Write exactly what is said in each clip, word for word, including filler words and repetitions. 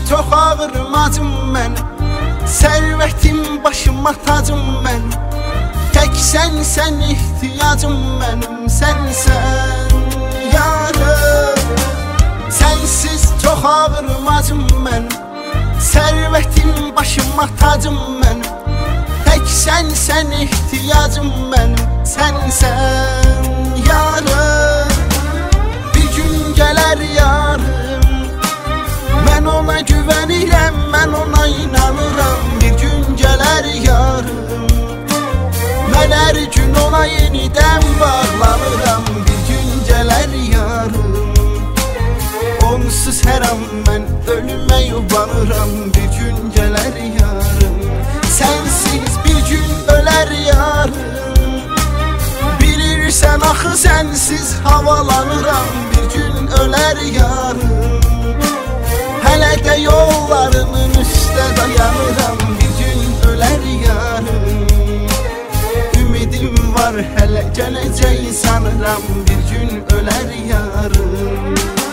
çox ağır macım mənim, sərvətim başıma tacım mənim. Tək sən, sən ihtiyacım mənim, sənsən yarım. Sənsiz çox ağır macım mənim, sərvətim başıma tacım mənim. Tək sən, sən ihtiyacım mənim, sənsən yarım. Bir gün gələr yarım, mən ona güvənirəm, mən ona inanıram. Bir gün gələr yarım, mən hər gün ona yenidən bağlanıram. Bir gün gələr yarım, onsuz hər an mən ölümə yubanıram. Bir gün gələr yarım, sənsiz bir gün ölər yarım. Bilirsən axı sənsiz havalanıram. Bir gün ölər yarım, hələ də yollarının üstə dayanıram. Bir gün ölər yarım, ümidim var hələ gələcək sanıram. Bir gün ölər yarım.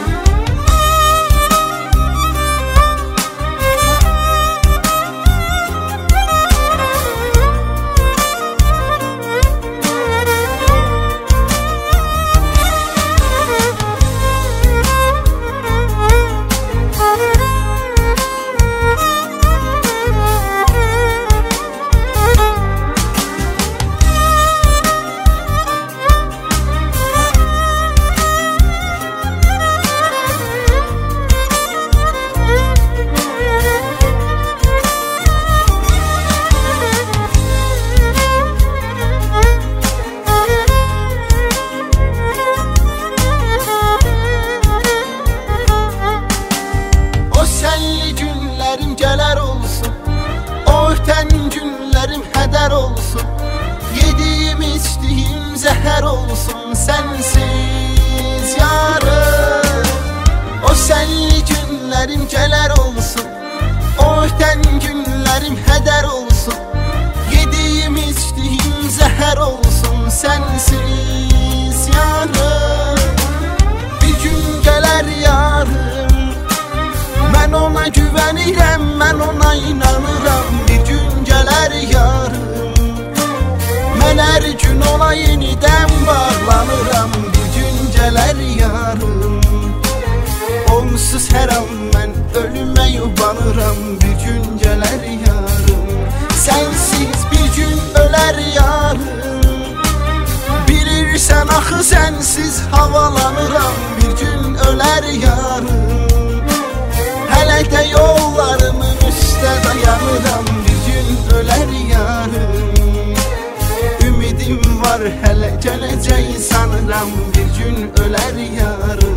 Gələr olsun, o ötən günlərim hədər olsun. Yediyim, içdiyim zəhər olsun, sənsiz yarım. O sənli günlərim gələr olsun, o ötən günlərim hədər olsun. Yediyim, içdiyim zəhər olsun, sənsiz yarım. Bir gün gələr yarım, mən ona güvənirəm, mən ona inanıram. Bir gün gələr yarım, mən hər gün ona yenidən bağlanıram. Bir gün gələr yarım, onsuz hər an mən ölümə yubanıram. Bir gün gələr yarım, sənsiz bir gün ölər yarım. Bilirsən axı sənsiz havalanıram. Bir gün ölər yarım, hələ də yollarımın üstə dayanıram. Bir gün ölər yarım, ümidim var hələ gələcək sanıram. Bir gün ölər yarım.